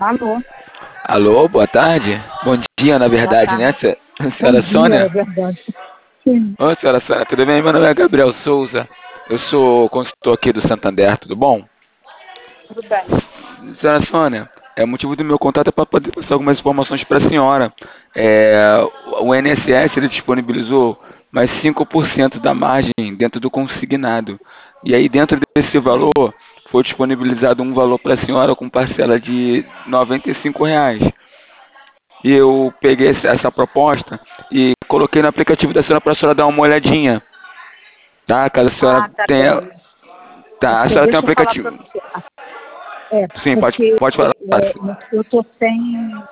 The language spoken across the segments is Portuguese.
Alô, Alô, boa tarde. Bom dia, na boa verdade, né, tarde. Bom senhora dia, é Sônia? verdade. Sim, Oi, senhora Sônia, tudo bem? Meu nome é Gabriel Souza. Eu sou consultor aqui do Santander, tudo bom? tudo bem. Senhora Sônia, o motivo do meu contato é para poder passar algumas informações para a senhora. É, o INSS ele disponibilizou mais 5% da margem dentro do consignado. E aí, dentro desse valor, foi disponibilizado um valor para a senhora com parcela de R$ 95. E eu peguei essa proposta e coloquei no aplicativo da senhora para a senhora dar uma olhadinha, tá? Caso a senhora Ah, tá tenha. bem. É Tá, a porque senhora tem um deixa eu falar para aplicativo. você. É, Sim, porque pode falar. eu tô sem,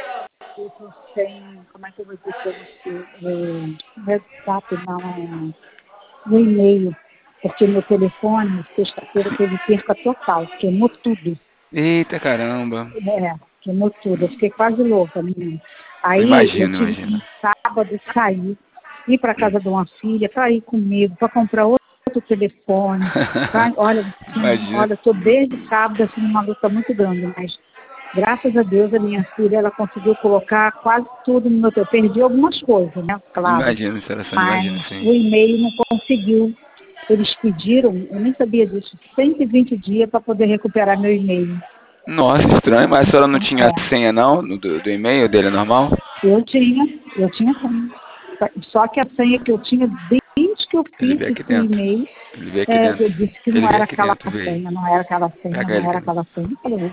como é que eu vou dizer para você? Não é WhatsApp, não, é no e-mail. Porque meu telefone, sexta-feira, teve perca total, queimou tudo. Eita caramba. Queimou tudo. Eu fiquei quase louca, menina. Aí eu Imagino, tive que imagino. no sábado sair, ir para casa de uma filha, para ir comigo, para comprar outro telefone. Olha, assim, Imagino. olha, estou desde sábado assim, numa luta muito grande, mas graças a Deus a minha filha ela conseguiu colocar quase tudo no meu telefone. Perdi algumas coisas, né? Claro. Imagino, senhora Sônia, imagino, Mas sim. o e-mail não conseguiu. Eles pediram, eu nem sabia disso, 120 dias para poder recuperar meu e-mail. Nossa, estranho, mas a senhora não tinha É, senha não do e-mail dele normal? eu tinha senha. Só que a senha que eu tinha desde que eu Ele fiz veio aqui esse dentro. e-mail, Ele veio aqui dentro. eu disse que Ele não veio era aqui aquela dentro, veio. senha, não era aquela senha, Pega não ele era aqui dentro. aquela senha. Eu falei,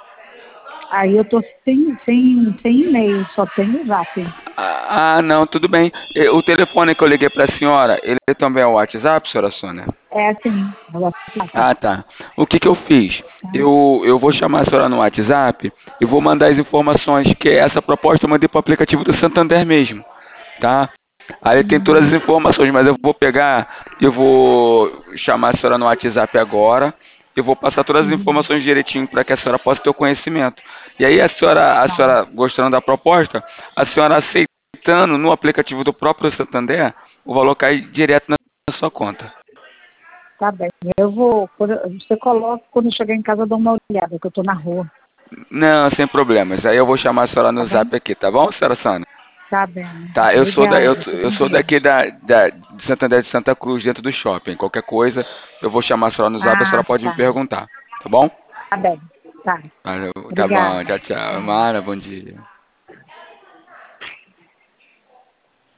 aí eu tô sem e-mail, só tenho o Zap. Não, tudo bem. O telefone que eu liguei para a senhora, ele também é o WhatsApp, senhora Sônia? É assim, é o WhatsApp, Ah, tá. O que que eu fiz? tá? Eu vou chamar a senhora no WhatsApp e vou mandar as informações, que é essa proposta eu mandei para o aplicativo do Santander mesmo, tá? Aí tem todas as Uhum, informações, mas eu vou pegar, eu vou chamar a senhora no WhatsApp agora, eu vou passar todas as uhum, informações direitinho para que a senhora possa ter o conhecimento. E aí a tá, senhora gostando da proposta, a senhora aceitando no aplicativo do próprio Santander, o valor cai direto na sua conta. tá bem. Eu vou, você coloca, quando eu chegar em casa eu dou uma olhada, que eu tô na rua, Não, sem problemas. Aí eu vou chamar a senhora no tá bem? zap aqui, tá bom, senhora Sânia? Tá bem. Tá, Obrigada, fica eu com sou daqui Deus. de Santander de Santa Cruz, dentro do shopping. Qualquer coisa, eu vou chamar a senhora no zap, a Ah, senhora pode me tá. perguntar, tá bom? Tá bem. Tá. Valeu, tá bom, Obrigada. tchau, tchau. Tchau. Mara, bom dia.